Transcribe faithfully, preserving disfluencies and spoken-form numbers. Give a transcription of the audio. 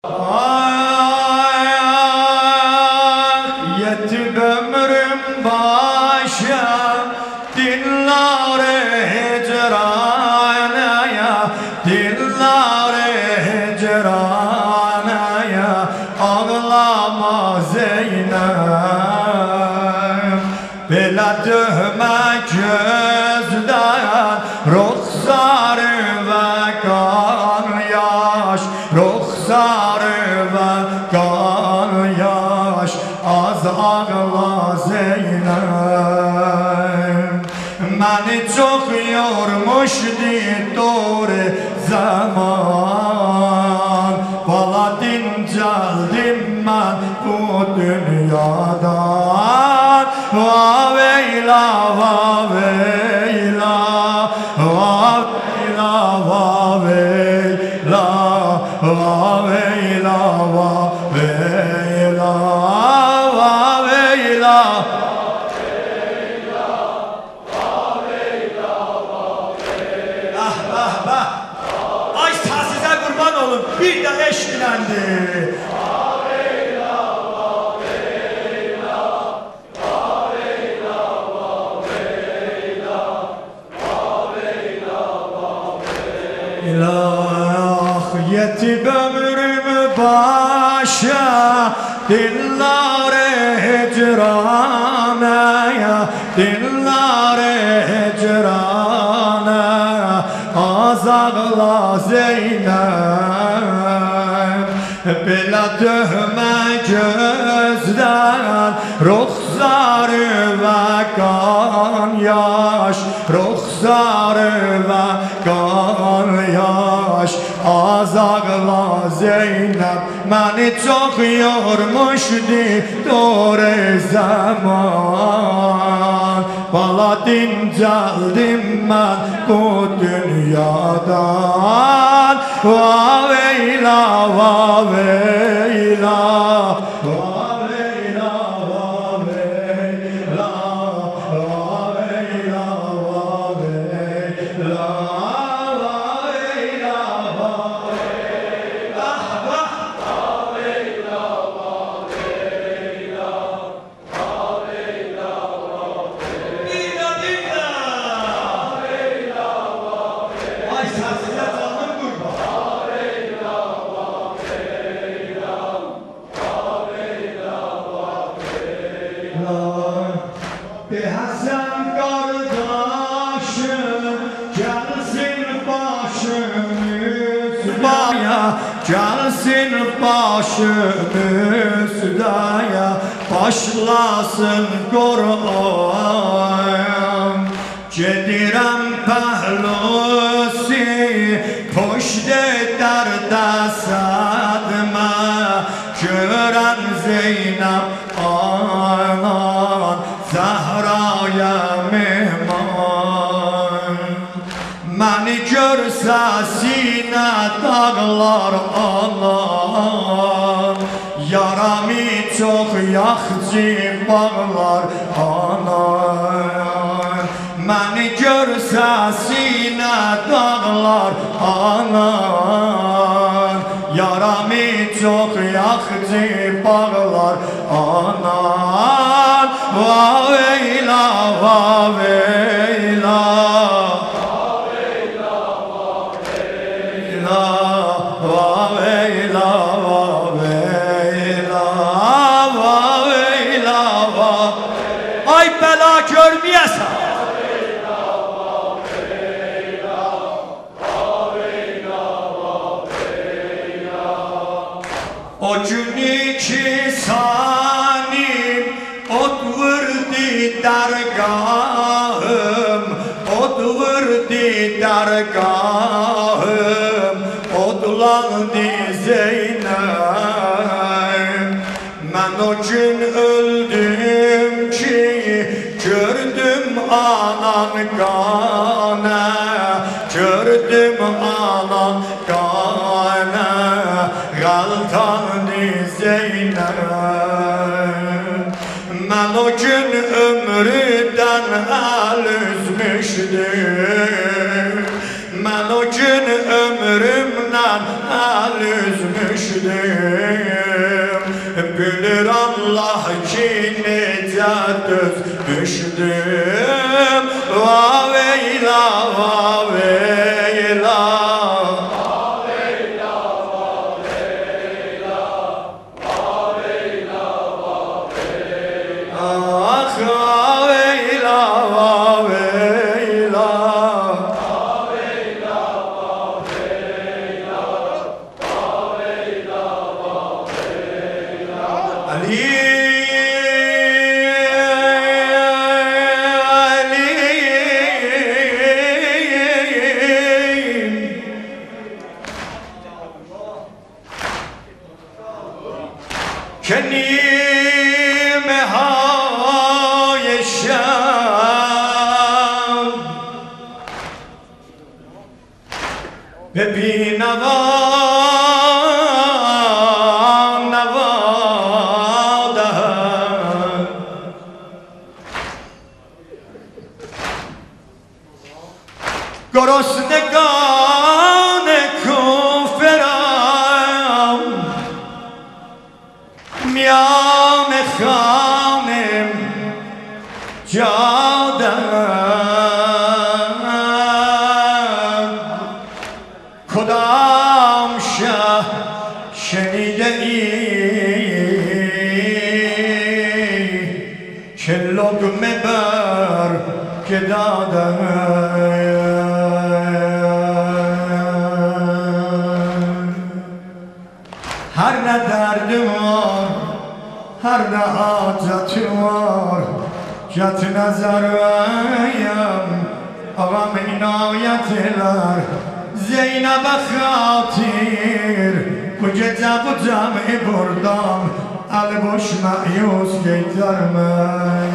Ay, yetib ömrüm başa, dinler-i hicranaya, dinler-i hicranaya, ağlama Zeynep. Belə döhmə gözdən, ruhsarı və qan yaş, ruhsarı və qan yaş, az ağla Zeynep. Məni çox yormuşdu doğru zaman, bala dincəldim mən bu dünyadan. Vaveyla, vaveyla, vaveyla, vaveyla, vaveyla, vaveyla, vaveyla. Ah, ah, ah. Ay size kurban olun, bir de eşkilendi. İlah yetib ömrüm başa, dinler-i hicranaya, dinler-i hicranaya, az ağla Zeynep. Belə döhmə gözdən, ruhsarı və qan yaş, ruhsarı və qan yaş, az ağla Zeynep. Məni çox yormuşdu doğru zaman, bala dincəldim mən bu dünyadan. Vaveyla, vaveyla, vaveyla, vaveyla, vaveyla, vaveyla, vaveyla, vaveyla, vaveyla, vaveyla, vaveyla, dina, dina. Ay səsilə canım qurban. Bir Hasan kardeşim gelsin başım üstaya, gelsin başım üstaya, başlasın Kur'an. Gedirem pehlusi, puşt eder desadma, gören Zeynep anan, Zehra'ya mehman. Məni görsə sinə dağlar anan, yaramı çox yaxcı bağlar anan. Məni görsə sinə dağlar anan, yaramı çox yaxcı bağlar anan. Vaveyla, vaveyla, vaveyla, vaveyla, vaveyla, vaveyla, vaveyla. Ay bela görmeyəsən. O gün iki sanim ot vurdu dergahım, ot vurdu dergahım, odlandı Zeynep. Ben o gün öldüm ki gördüm anan kanı, gördüm anan kanı, qaltandı Zeynep. Ben o gün ömrüden el üzmüşdüm, ben o gün ömrümden el üzmüşdüm. düşdüm. Bilir Allah ki necə düşdüm. Vaveyla, vaveyla, ah vaveyla, vaveyla, Ali, کنیم های شب به بینوا نوادن گرسنگان کفرم میان خانم جادم کدام شه شنیده ای که لقمه بر که دادم هر نه درد var هر نه حاجت var جت نظر ویم ağam inayet eler Zeynep xatir bu gece bu cami buradan el boş meyus geyderme